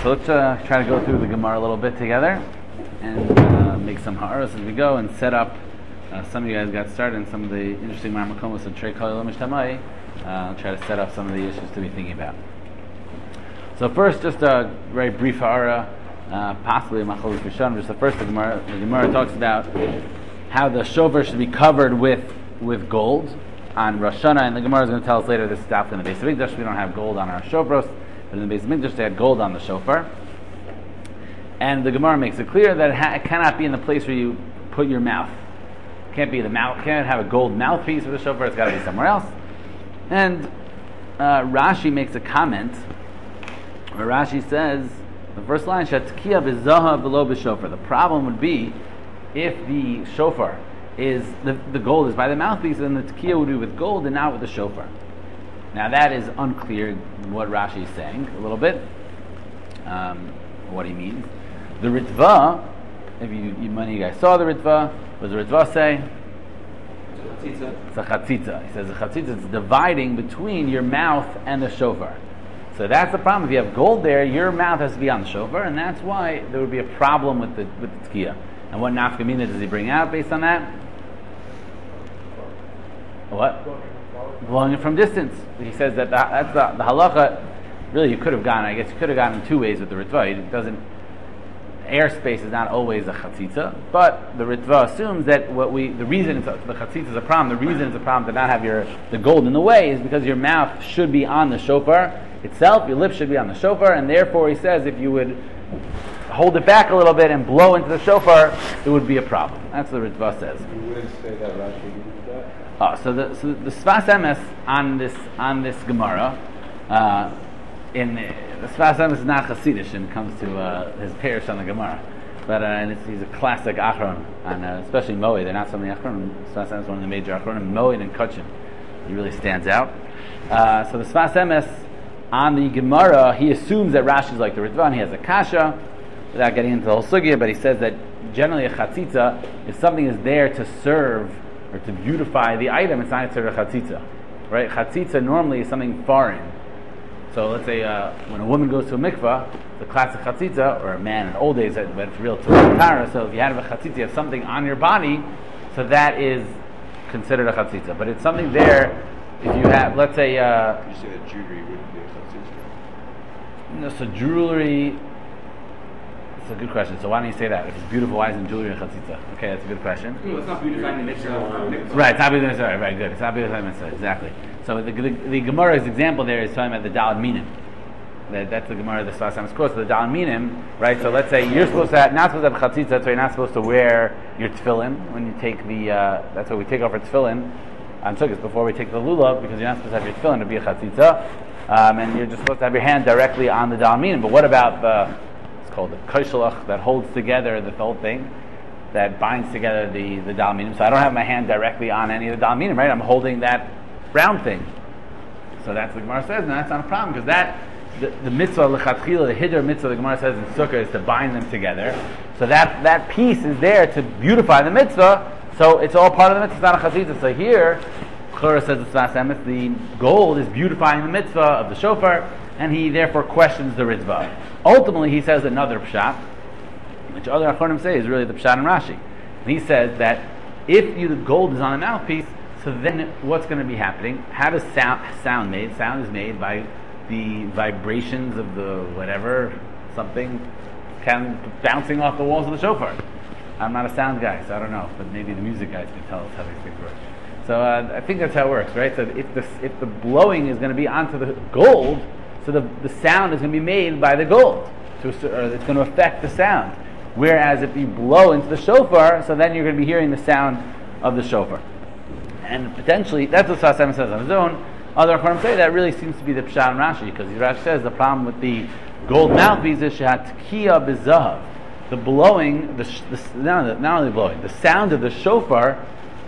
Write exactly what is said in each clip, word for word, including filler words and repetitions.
so let's uh, try to go through the Gemara a little bit together and uh, make some ha'aros as we go and set up. Uh, some of you guys got started in some of the interesting ma'amakomos and Trei Kol Yom Ishtamai. Uh, I'll try to set up some of the issues to be thinking about. So first, just a very brief ha'ara, uh, possibly a machlokes rishon. Just the first, the Gemara, the Gemara talks about how the shofar should be covered with with gold on Rosh Hashanah, and the Gemara is going to tell us later this is after in the Beis Hamikdash. We don't have gold on our shofros, but in the Beis Hamikdash they had gold on the shofar. And the Gemara makes it clear that it, ha- it cannot be in the place where you put your mouth. It can't be the mouth. Can't have a gold mouthpiece for the shofar. It's got to be somewhere else. And uh, Rashi makes a comment where Rashi says the first line Shatkiya b'zahav v'lo b'shofar. The problem would be if the shofar is the, the gold is by the mouthpiece, then the tekiah would be with gold and not with the shofar. Now that is unclear what Rashi is saying a little bit, um, what he means. The Ritva, if you, you many of you guys saw the Ritva, what does the Ritva say? It's a chatzitza. He says the chatzitza is dividing between your mouth and the shofar. So that's the problem. If you have gold there, your mouth has to be on the shofar, and that's why there would be a problem with the with the tekiah. And what nafkamina does he bring out based on that? What? Blowing it from distance. He says that the, that's the, the halacha. Really, you could have gone. I guess you could have gone in two ways with the ritva. It doesn't. Airspace is not always a chatzitza, but the ritva assumes that what we the reason it's a, the chatzitza is a problem. The reason it's a problem to not have your the gold in the way is because your mouth should be on the shofar itself. Your lips should be on the shofar, and therefore he says if you would hold it back a little bit and blow into the shofar, it would be a problem. That's what the ritva says. You wouldn't say that Rashi uses that. Oh, so the so the Sfas Emes on this on this Gemara, uh, in the, the Sfas Emes is not Hasidish and comes to uh, his parish on the Gemara, but uh, and it's, he's a classic Achron, and uh, especially Moed. They're not so many Achronim. Sfas Emes is one of the major Achronim. Moed and Kachim, he really stands out. Uh, so the Sfas Emes on the Gemara, he assumes that Rashi is like the Ritva, and he has a kasha, without getting into the whole sugya, but he says that generally a chatzitza, if something is there to serve or to beautify the item, it's not considered a chatzitza, right? Chatzitza normally is something foreign. So let's say uh, when a woman goes to a mikvah, the classic chatzitza, or a man in old days, but it's real tara. So if you have a chatzitza, you have something on your body, so that is considered a chatzitza. But it's something there. If you have, let's say, uh, you say that jewelry wouldn't be a chatzitza. No, so jewelry. That's a good question. So why don't you say that? If it's beautiful, why isn't jewelry a chatzitza? Okay, that's a good question. No, it's not beautifying the mitzvah. Right, it's not beautifying the mitzvah. Right, good. It's not beautifying the mitzvah. Exactly. So the, the, the Gemara's example there is talking about the Dalad Minim. That, that's the Gemara, the Sfas Emes quotes. So the Dalad Minim, right? So let's say you're supposed to have, not supposed to have chatzitza, so you're not supposed to wear your tefillin when you take the. Uh, that's what we take off our tefillin on Sukkot before we take the lulav, because you're not supposed to have your tefillin to be a chatzitza, um, and you're just supposed to have your hand directly on the Dalad Minim. But what about the called the kaishalach that holds together the whole thing, that binds together the the Dalad Minim. So I don't have my hand directly on any of the Dalad Minim, right? I'm holding that round thing. So that's what the Gemara says, and that's not a problem because that the, the mitzvah lechatchila, the hiddur mitzvah the Gemara says in Sukkah is to bind them together. So that that piece is there to beautify the mitzvah. So it's all part of the mitzvah. It's not a chatzitza. So here, Chora says the Sfas Emes, the gold is beautifying the mitzvah of the shofar, and he therefore questions the Ritva. Ultimately, he says another pshat, which other Achronim say is really the pshat in Rashi. And he says that if you, the gold is on the mouthpiece, so then what's going to be happening? How does sound sound made? Sound is made by the vibrations of the whatever, something kind of bouncing off the walls of the shofar. I'm not a sound guy, so I don't know, but maybe the music guys can tell us how these things work. So uh, I think that's how it works, right? So if the if the blowing is going to be onto the gold, so the, the sound is going to be made by the gold, to, or it's going to affect the sound. Whereas if you blow into the shofar, so then you're going to be hearing the sound of the shofar. And potentially, that's what Sfas Emes says on his own. Other Achronim say that really seems to be the pshat in Rashi, because Rashi says the problem with the gold mouthpiece is shehatkiya b'zahav. The blowing, the, the not, only, not only blowing, the sound of the shofar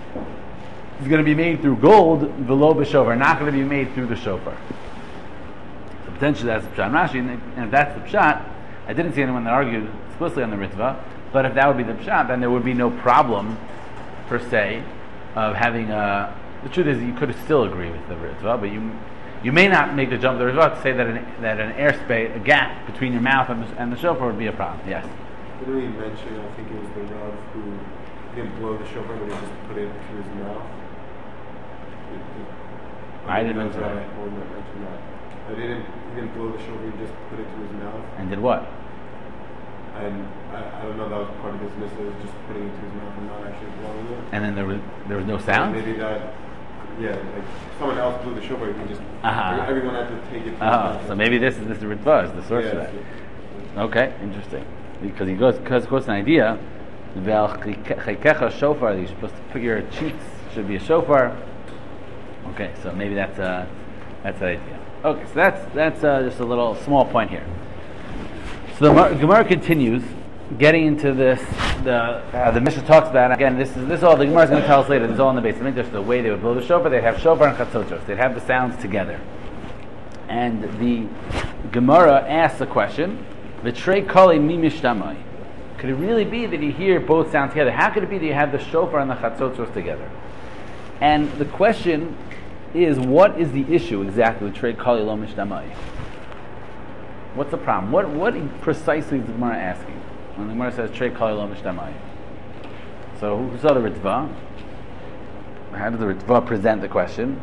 is going to be made through gold, v'lo b'shofar, not going to be made through the shofar. Potentially that's the pshat in Rashi, and, and if that's the pshat, I didn't see anyone that argued explicitly on the Ritva, but if that would be the pshat, then there would be no problem, per se, of having a... The truth is, you could still agree with the Ritva, but you You may not make the jump to the Ritva to say that an, that an airspace, a gap between your mouth and the, and the shofar would be a problem. Yes? Didn't we mention, I think it was the Rav who didn't blow the shofar, but he just put it to his mouth? It, it, I didn't mention that. I didn't mention that. I didn't, he didn't blow the shofar, he just put it to his mouth. And did what? And I, I don't know, that was part of his mitzvah, was just putting it to his mouth and not actually blowing it. And then there was there was no sound? Maybe that, yeah, like someone else blew the shofar, he just, uh-huh. everyone had to take it to uh-huh. his mouth. So maybe this is this is the Ritva, is the source yeah, of that. Yeah. Okay, interesting. Because he goes, because quotes an idea, Vel shofar, you're supposed to put your cheeks, should be a shofar. Okay, so maybe that's uh, that's the idea. Okay, so that's that's uh, just a little small point here. So the Gemara continues, getting into this. The uh, the Mishnah talks about again. This is this is all the Gemara is going to tell us later. This is all in the base. I think there's the way they would blow the shofar. They'd have shofar and chatzotros. They'd have the sounds together. And the Gemara asks the question: V'trei kali mi mishtamai. Could it really be that you hear both sounds together? How could it be that you have the shofar and the chatzotros together? And the question is, what is the issue exactly with trei kali lo mishtamai? What's the problem? What what precisely is the Gemara asking? When the Gemara says trei kali lo mishtamai. So who saw the Ritva? How does the Ritva present the question?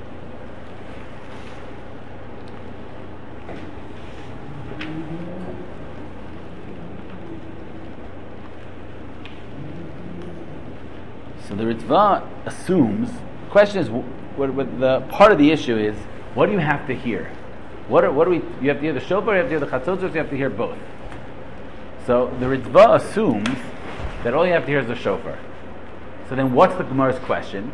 So the Ritva assumes, the question is, what, what the part of the issue is, what do you have to hear? What are, what do we, you have to hear the shofar, you have to hear the chatzotros, you have to hear both. So the Ritva assumes that all you have to hear is the shofar. So then what's the Gemara's question?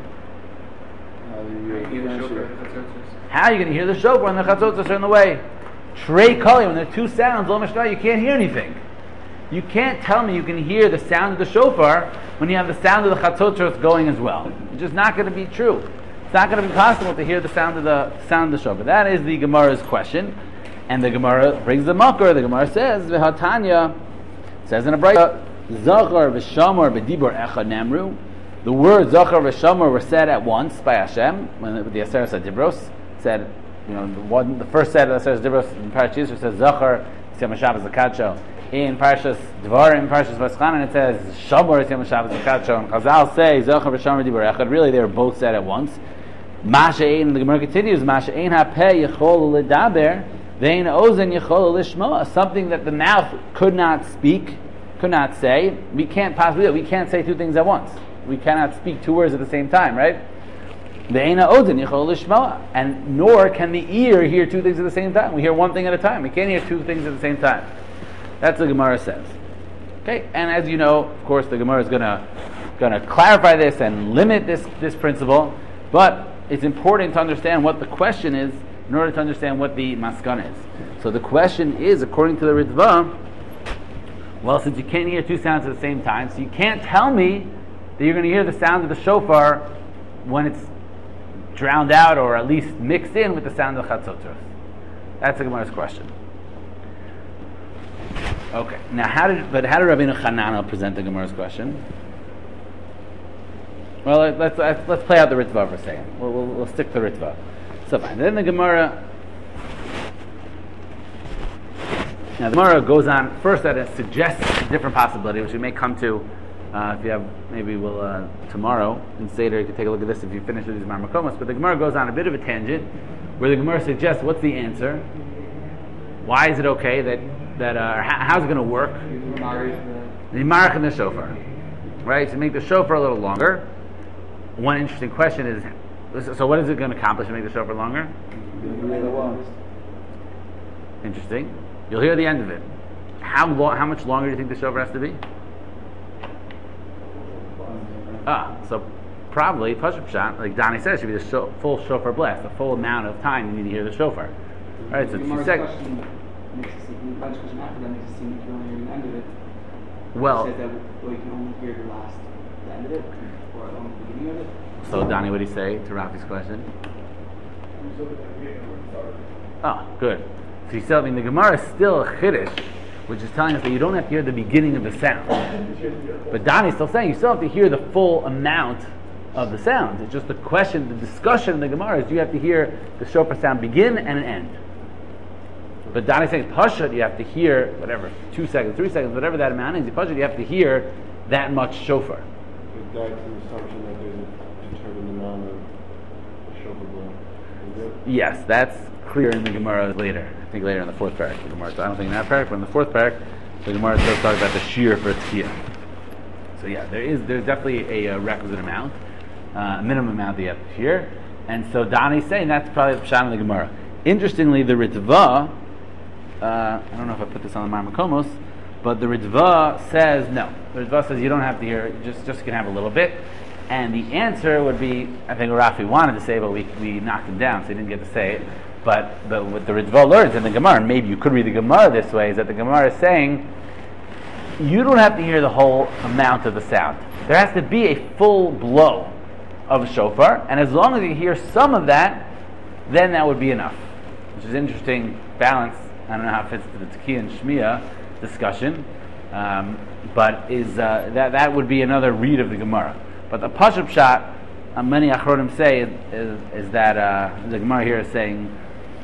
How are you going to hear the shofar and the chatzotros are in the way? Trei kali, when there are two sounds, lo mishtamai, you can't hear anything. You can't tell me you can hear the sound of the shofar when you have the sound of the chatzotros going as well. It's just not going to be true. It's not going to be possible to hear the sound of the sound of the shofar. That is the Gemara's question, and the Gemara brings the makor. The Gemara says, "V'hatanya," says in a brayta, "Zachar v'shamor b'dibur echad nemru." The words Zachar v'shamor were said at once by Hashem when the, the Aseret Dibros said, you know, the, one, the first set of the Aseret Dibros in Parashas Yisro says Zachar Yisem Hashavas Zakacho. In Parashas Dvarim, Parashas Vaschanan, it says Shamor Yisem Hashavas Zakacho. And Chazal say Zachar v'shamor b'dibur echad. Really, they were both said at once. Masha ein, the Gemara continues, Masha ein hapeh yichol ledaber, vein ozen yichol lishmoa. Something that the mouth could not speak, could not say. We can't possibly do it. We can't say two things at once. We cannot speak two words at the same time, right? Vein ozen yichol lishmoa. And nor can the ear hear two things at the same time. We hear one thing at a time. We can't hear two things at the same time. That's what the Gemara says. Okay, and as you know, of course, the Gemara is gonna gonna clarify this and limit this this principle, but it's important to understand what the question is in order to understand what the maskana is. So the question is, according to the Ritva, well, since you can't hear two sounds at the same time, so you can't tell me that you're going to hear the sound of the shofar when it's drowned out or at least mixed in with the sound of chatzotros. That's the Gemara's question. Okay, now how did but how did Rabbeinu Chananel present the Gemara's question? Well, let's, let's let's play out the Ritva for a second. We'll, we'll, we'll stick to the Ritva. So fine. Then the Gemara. Now the Gemara goes on first that it suggests a different possibility, which we may come to uh, if you have maybe we'll uh, tomorrow in Seder. You can take a look at this if you finish with these Marmakomos. But the Gemara goes on a bit of a tangent where the Gemara suggests what's the answer. Why is it okay that that uh, how, how's it going to work? The Marach and the shofar, right? To make the shofar a little longer. One interesting question is, so what is it going to accomplish to make the shofar longer? Interesting. You'll hear the end of it. How long? How much longer do you think the shofar has to be? Ah, so probably Pashup Pshat, like Donnie says, should be the sho- full shofar blast, the full amount of time you need to hear the shofar. All right, so two seconds. Well, says that well, you can only hear the last, the end of it, or only the beginning of it. So Donnie, what do you say to Rafi's question? Oh, good. So you still, I mean, the Gemara is still a chiddush, which is telling us that you don't have to hear the beginning of the sound. But Donnie's still saying you still have to hear the full amount of the sounds. It's just the question, the discussion in the Gemara is you have to hear the shofar sound begin and an end. But Dani is saying Pashut, you have to hear whatever, two seconds, three seconds, whatever that amount is. Pashut, you have to hear that much shofar. But that's an assumption that there's a determined amount of shofar blow. Is it? Yes, that's clear in the Gemara later. I think later in the fourth parak, the Gemara. So I don't think in that parak, but in the fourth parak, the Gemara does talk about the shear for tzkiya. So yeah, there is there's definitely a, a requisite amount, uh, a minimum amount that you have to hear, and so Dani's saying that's probably the pshat in the Gemara. Interestingly, the Ritva, uh, I don't know if I put this on the Mar Makomos, but the Ritva says no. The Ritva says you don't have to hear, you just just can have a little bit, and the answer would be, I think what Rafi wanted to say, but we we knocked him down, so he didn't get to say it. But the, what the Ritva learns in the Gemara, and maybe you could read the Gemara this way, is that the Gemara is saying you don't have to hear the whole amount of the sound. There has to be a full blow of a shofar, and as long as you hear some of that, then that would be enough. Which is an interesting balance. I don't know how it fits to the Tkiyah and Shmiya discussion, um, but is uh, that that would be another read of the Gemara. But the Pashup Pshat, uh, many Achronim say, is, is, is that uh, the Gemara here is saying,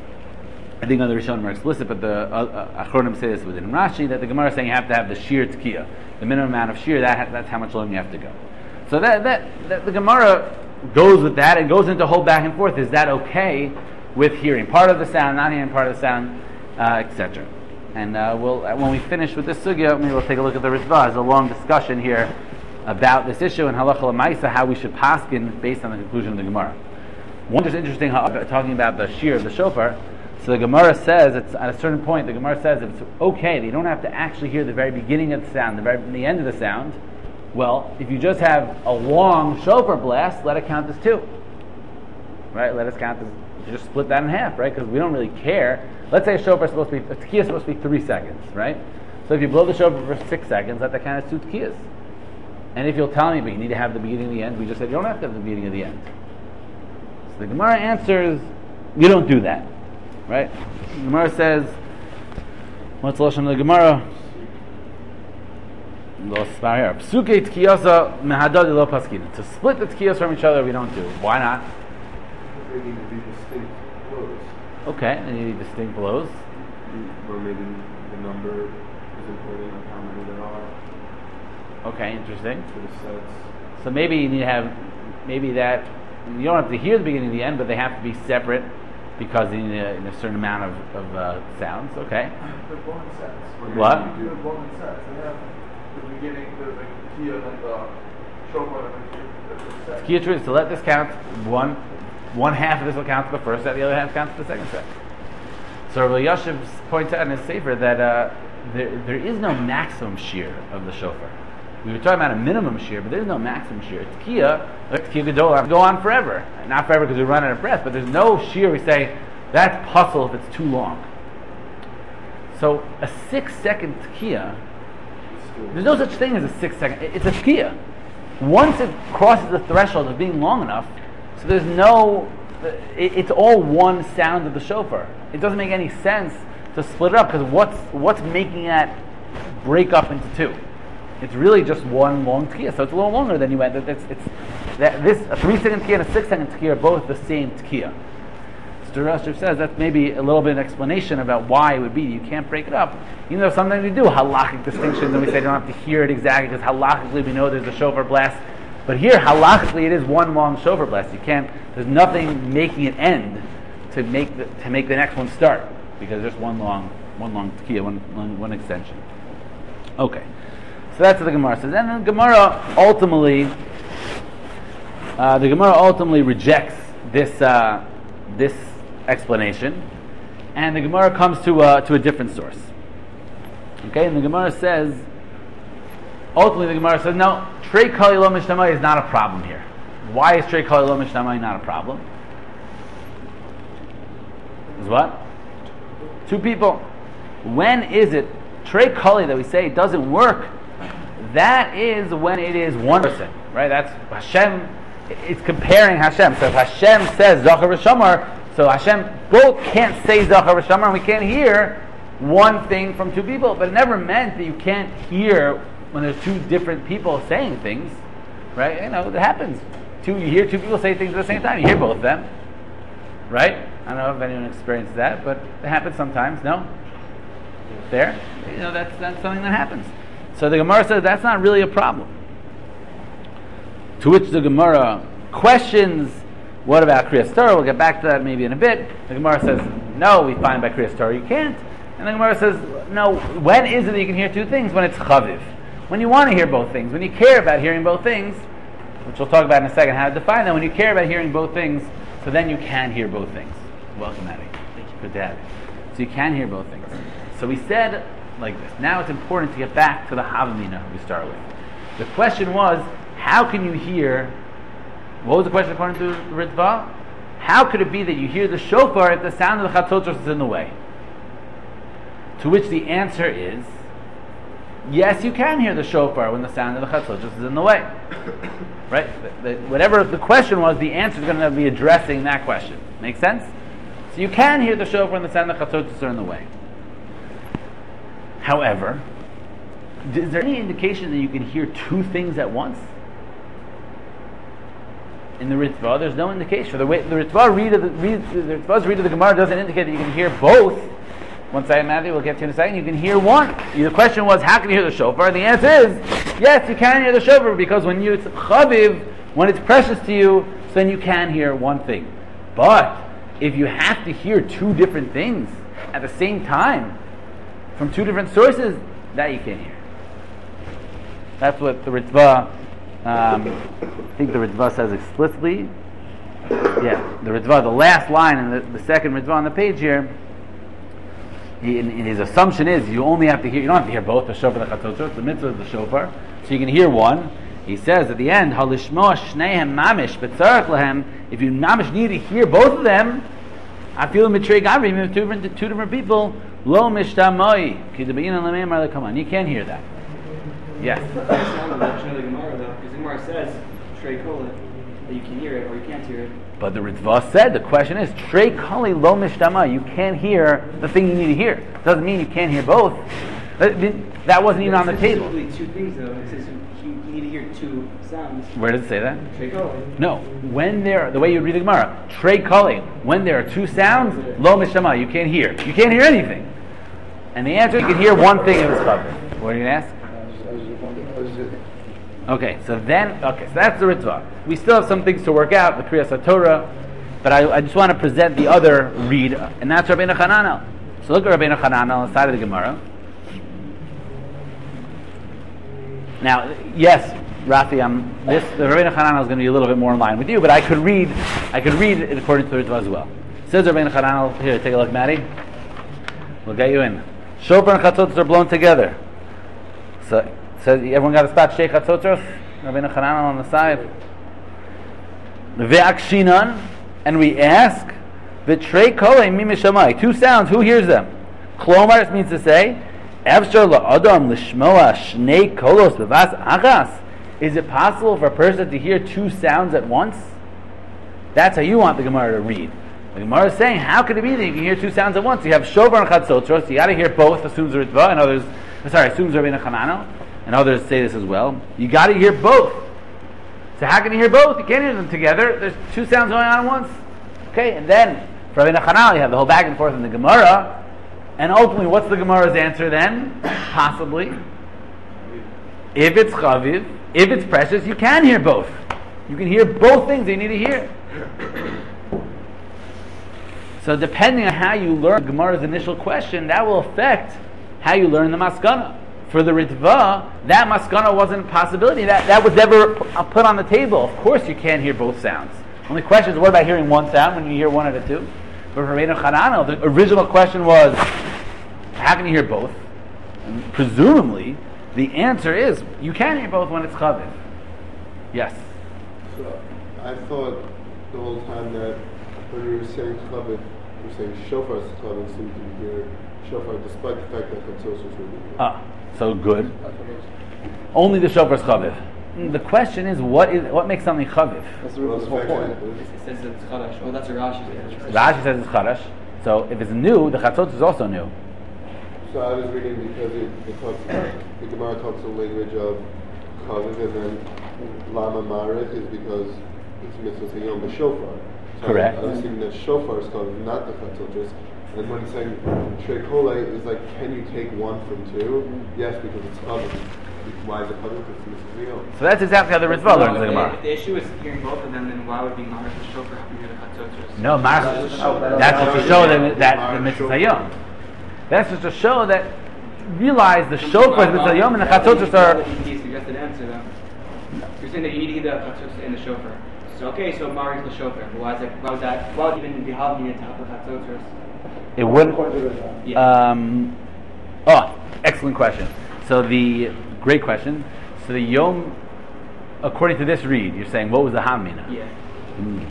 I think other Rishonim are explicit, but the uh, Achronim say this within Rashi, that the Gemara is saying you have to have the sheer tkiyah, the minimum amount of sheer, that, that's how much longer you have to go. So that, that, that the Gemara goes with that, and goes into a whole back and forth. Is that okay with hearing part of the sound, not hearing part of the sound, uh, et cetera. And uh, we'll, when we finish with this sugya, maybe we'll take a look at the Ritva. There's a long discussion here about this issue and halacha l'maisa, how we should paskin based on the conclusion of the Gemara. One just interesting, talking about the sheer of the shofar. So the Gemara says, it's at a certain point, the Gemara says if it's okay, that you don't have to actually hear the very beginning of the sound, the very the end of the sound. Well, if you just have a long shofar blast, let it count as two. Right? Let us count as, you just split that in half, right? Because we don't really care. Let's say a shofar is supposed to be, a tkiyah is supposed to be three seconds, right? So if you blow the shofar for six seconds, let that count as two tkiyahs. And if you'll tell me, but you need to have the beginning and the end, we just said you don't have to have the beginning and the end. So the Gemara answers, you don't do that. Right? The Gemara says, what's the Lashon of the Gemara? To split the tkiyos from each other, we don't do. Why not? Because they need to be distinct blows. Okay, they need distinct blows. Or maybe the number is important of how many there are Okay, interesting. for the sets. So maybe you need to have, maybe that, you don't have to hear the beginning and the end, but they have to be separate because you need a, a certain amount of, of uh, sounds. Okay. The blown sets. What? The blown sets. They have the beginning, the tkiyah, and the shofar, and the set. Tkiyah is to let this count, one one half of this will count to the first set, the other half counts to the second set. So Rabbi Yashiv points out in his sefer that uh, there, there is no maximum shear of the shofar. We were talking about a minimum shear, but there's no maximum shear. Tkiyah, tkiyah gadol, go on forever. Not forever because we run out of breath, but there's no shear we say, that's puzzle if it's too long. So a six second tkiyah, there's no such thing as a six second, it's a tkiyah. Once it crosses the threshold of being long enough, so there's no, it, it's all one sound of the shofar. It doesn't make any sense to split it up, because what's what's making that break up into two? It's really just one long tkiyah, so it's a little longer than you went. It's, it's that this a three second tkiyah and a six second tkiyah are both the same tkiyah. So Rashiv says that's maybe a little bit of an explanation about why it would be you can't break it up. You know, sometimes we do halakhic distinctions and we say you don't have to hear it exactly because halakhically we know there's a shofar blast. But here halakhically it is one long shofar blast. You can't. There's nothing making it end to make the, to make the next one start because there's just one long one long tkiyah, one, one one extension. Okay. So that's what the Gemara says. And the Gemara ultimately, uh, the Gemara ultimately rejects this uh, this explanation, and the Gemara comes to uh, to a different source. Okay, and the Gemara says, ultimately the Gemara says, no, Trei Kali Lo Mishnamai is not a problem here. Why is Trei Kali Lo Mishnamai not a problem? Is what? Two people. When is it Trei Kali that we say it doesn't work? That is when it is one person, right? That's Hashem. It's comparing Hashem. So if Hashem says Zachar v'Shamar, so Hashem both can't say Zachar v'Shamar, and we can't hear one thing from two people. But it never meant that you can't hear when there's two different people saying things, right? You know, it happens. two, you hear two people say things at the same time. You hear both of them, right? I don't know if anyone experienced that, but it happens sometimes. No, there, you know that's that's something that happens. So the Gemara says that's not really a problem. To which the Gemara questions, what about Kriyas Torah? We'll get back to that maybe in a bit. The Gemara says, no, we find by Kriyas Torah you can't. And the Gemara says, no, when is it that you can hear two things? When it's chaviv. When you want to hear both things, when you care about hearing both things, which we'll talk about in a second how to define that, when you care about hearing both things, so then you can hear both things. Welcome, Abby. Good to have you. So you can hear both things. So we said like this. Now it's important to get back to the Havamina we started with. The question was, how can you hear, what was the question according to Ritva? How could it be that you hear the shofar if the sound of the chatzotros is in the way? To which the answer is, yes, you can hear the shofar when the sound of the chatzotros is in the way. Right? The, the, whatever the question was, the answer is going to be addressing that question. Make sense? So you can hear the shofar when the sound of the chatzotros are in the way. However, is there any indication that you can hear two things at once? In the Ritva, there's no indication. The way the Ritva read of the, read, the Ritva's read of the Gemara doesn't indicate that you can hear both. One second, Matthew, we'll get to in a second. You can hear one. The question was, how can you hear the shofar? And the answer is, yes, you can hear the shofar because when you it's chaviv, when it's precious to you, so then you can hear one thing. But if you have to hear two different things at the same time from two different sources, that you can't hear. That's what the Ritva. Um, I think the Ritva says explicitly. Yeah, the Ritva, the last line in the, the second Ritva on the page here, he, in, in his assumption is you only have to hear, you don't have to hear both the shofar and the chatzotros, the mitzvah is the shofar, so you can hear one. He says at the end, Halishmo shnehem mamish betzarech lahem, if you mamish need to hear both of them, I feel mitrei gavri, even two different, two different people, lo mishtamoi, ki debayin alemeim come on, you can't hear that. Yes. That's not the mention of the Gemara though, because the Gemara says Trey Kola that you can hear it or you can't hear it. But the Ritva said the question is Trey Kali lo mishtama. You can't hear the thing you need to hear. Doesn't mean you can't hear both. That wasn't even on the table. Specifically two things though. It says you, you need to hear two sounds. Where does it say that? Trey Kola. No. When there, the way you read the Gemara, Trey Kali. When there are two sounds, lo mishtama. You can't hear. You can't hear anything. And the answer, you can hear one thing in this cover. What are you going to ask? Okay, so then, okay, so that's the Ritva. We still have some things to work out, the Kriyas Torah, but I, I just want to present the other read, and that's Rabbeinu Hananel. So look at Rabbeinu Hananel on the side of the Gemara. Now, yes, Rafi, I'm, this, the Rabbeinu Hananel is going to be a little bit more in line with you, but I could read, I could read it according to the Ritva as well. Says Rabbeinu Hananel, here, take a look, Maddie. We'll get you in. Shofar and chatzotros are blown together. So, says everyone got a spot? Sheikh Chatzotros, Rabbeinu Hananel on the side. Ve'akshinan, and we ask, v'trei kolei mi mishamai. Two sounds. Who hears them? Klomar means to say, Efshar la'adam l'shmoa shnei kolos b'vas achas. Is it possible for a person to hear two sounds at once? That's how you want the Gemara to read. The Gemara is saying, how could it be that you can hear two sounds at once? You have shofar and chatzotros. You got to hear both. Assumes Ritva, and others. Sorry, assumes Rabbeinu Hananel. And others say this as well. You got to hear both. So how can you hear both? You can't hear them together. There's two sounds going on at once. Okay, and then for Rabbeinu Hananel, you have the whole back and forth in the Gemara. And ultimately, what's the Gemara's answer then? Possibly, if it's chaviv, if it's precious, you can hear both. You can hear both things that you need to hear. So depending on how you learn the Gemara's initial question, that will affect how you learn the maskana. For the Ritva, that maskana wasn't a possibility. That, that was never put on the table. Of course you can't hear both sounds. Only question is, what about hearing one sound when you hear one at a two? But for Rabbeinu Hananel, the original question was, how can you hear both? And presumably, the answer is, you can hear both when it's chaviv. Yes? So, I thought the whole time that when you were saying chaviv, you were saying shofar is chaviv, so you can hear shofar despite the fact that chatzos is really good. Ah. So good. Only the shofar is chaviv. The question is, what is what makes something chaviv? That's the whole point. It says it's chadash. Oh, that's a Rashi. Rashi says it's chadash. So if it's new, the chatzot is also new. So I was reading because it, it talks, the Gemara talks the language of chaviv, and then lama marich is because it's mitzvah sayom the shofar. So Correct. I was thinking that shofar is called not the chatzotros. And when it's saying trei kole is like, can you take one from two? Yes, because it's covered. Why is it covered? Because it's mitzvah sayom. So that's exactly how the Ritva No, learns the if, the, Gemara. if the issue is hearing both of them, then why would be Marek the Shofar help you hear the Chatzotros? No, Marach, that's just to show that, that the mitzvah hayom. That's just to show that realize the shofar is mitzvah hayom and the chatzotros are. You suggested answer though. You're saying that you need to hear the Chatzotros and the Shofar. So okay, so Marek is the Shofar. But why is that? Why would that? Why would even be helping you to help the Chatzotros? It wouldn't. Yeah. Um, oh, excellent question. So the great question. So the yom, according to this read, you're saying what was the hamina? Yeah. Mm.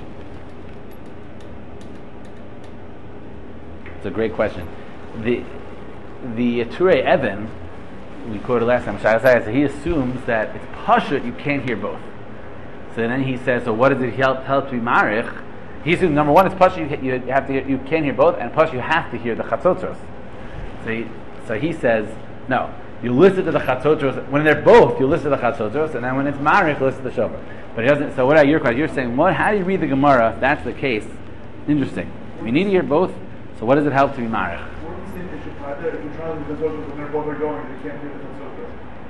It's a great question. The the Turei Evan, we quoted last time, so he assumes that it's pashut, you can't hear both. So then he says, so what does it help, help to be marich? He assumes number one, it's pashut, you, you have to hear, you can't hear both, and pashut, you have to hear the chatzotros. So he, so he says, no, you listen to the chatzotros, when they're both, you listen to the chatzotros, and then when it's marich, you listen to the shofar. But he doesn't, so what are your questions? You're saying, what, how do you read the Gemara if that's the case? Interesting. You need to hear both, so what does it help to be marich? What do you think they should try there? If you're trying to do the and they're both are going, they can't hear the Chatzotros.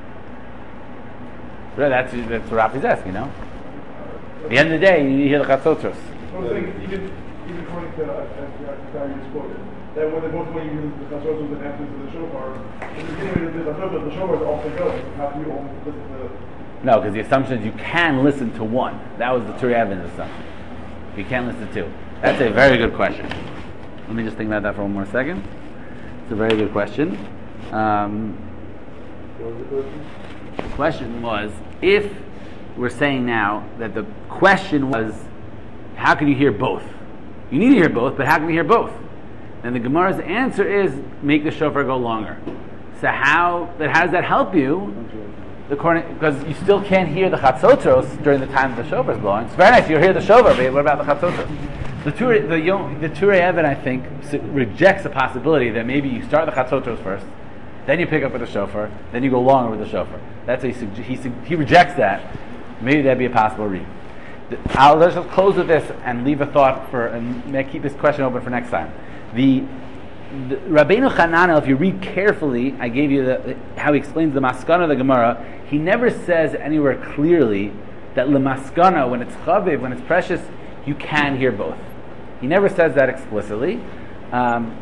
Right, that's, that's what Rafi's asking, you know? At the end of the day, you need to hear the chatzotros. So I'm saying, even, even according to, uh, as Gary just quoted, that when they're both going, you use the Chatzotros and answers to the shofar, if you're getting rid of the Chatzotros, the shofar is also going. How can you only listen to... No, because the assumption is you can listen to one. That was the Turei Evan's assumption. You can listen to two. That's a very good question. Let me just think about that for one more second. It's a very good question. Um, What was the question? the question was, if we're saying now that the question was, how can you hear both? You need to hear both, but how can you hear both? And the Gemara's answer is, make the shofar go longer. So how, but how does that help you? Because you still can't hear the chatzotros during the time the shofar is blowing. It's very nice, you hear the shofar, but what about the chatzotros? The Turei, the, Yom, the Turei Evan, I think, rejects the possibility that maybe you start the chatzotros first, then you pick up with the shofar, then you go longer with the shofar. That's a, he, he rejects that. Maybe that'd be a possible read. I'll, let's just close with this and leave a thought for, and may keep this question open for next time. The, the Rabbeinu Hananel, if you read carefully, I gave you the, how he explains the maskana of the Gemara. He never says anywhere clearly that lemaskana, when it's chaviv, when it's precious, you can hear both. He never says that explicitly. Um,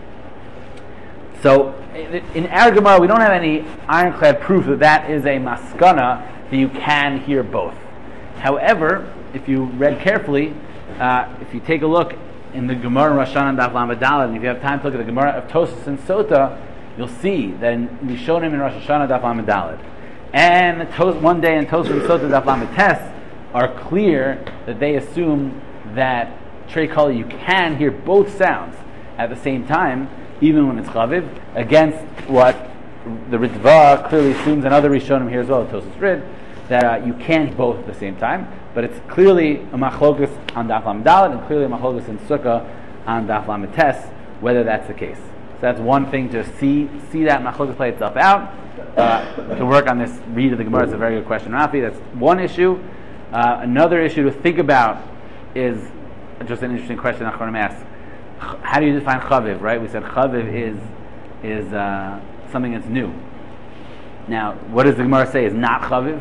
so, in our Gemara, we don't have any ironclad proof that that is a maskana, that you can hear both. However, if you read carefully, uh, if you take a look in the Gemara in Rosh Hashanah Daf Lamed Daled, and if you have time to look at the Gemara of Tosas and Sota, you'll see that in Rishonim in Rosh Hashanah Daf Lamed Daled, and the Tos, one day in Tosas and Sota Daf Lamed Tes are clear that they assume that Trei Kol, you can hear both sounds at the same time, even when it's Chaviv, against what the Ritva clearly assumes, and other Rishonim here as well, Tosas Rid, that uh, you can hear both at the same time. But it's clearly a machlokus on Daf Lamed Daled, and clearly a machlokus in Sukkah on Daf Lamed Tes, whether that's the case. So that's one thing to see see that machlokus play itself out. Uh, to work on this read of the Gemara is a very good question, Rafi. That's one issue. Uh, another issue to think about is just an interesting question Achronim asked. How do you define chaviv? Right? We said chaviv is is uh, something that's new. Now, what does the Gemara say is not chaviv?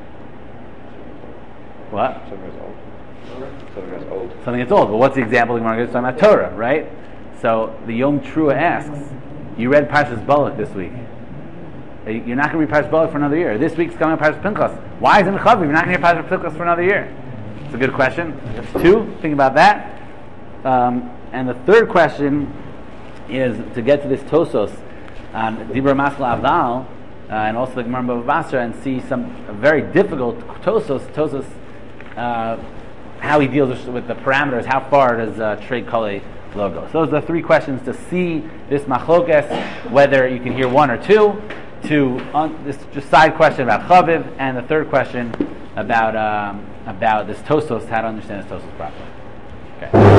What? Something that's old. Something that's old. Something that's old. But what's the example the Gemara gives? Talking about Torah, right? So the Yom Trua asks, you read Parshas Balak this week. You're not going to read Parshas Balak for another year. This week's coming Parshas Pinchas. Why isn't it chaviv? You're not going to hear Parshas Pinchas for another year. It's a good question. That's two. Think about that. Um, and the third question is to get to this Tosos on Dibur Masla Avdal, uh, and also the Gemara Bava Basra, and see some very difficult Tosos. Tosos, uh, how he deals with, with the parameters. How far does uh, Trei Kol logo? So those are the three questions to see this machlokes, whether you can hear one or two. To on, this just side question about chaviv, and the third question about um, about this Tosos, how to understand this Tosos properly. Okay.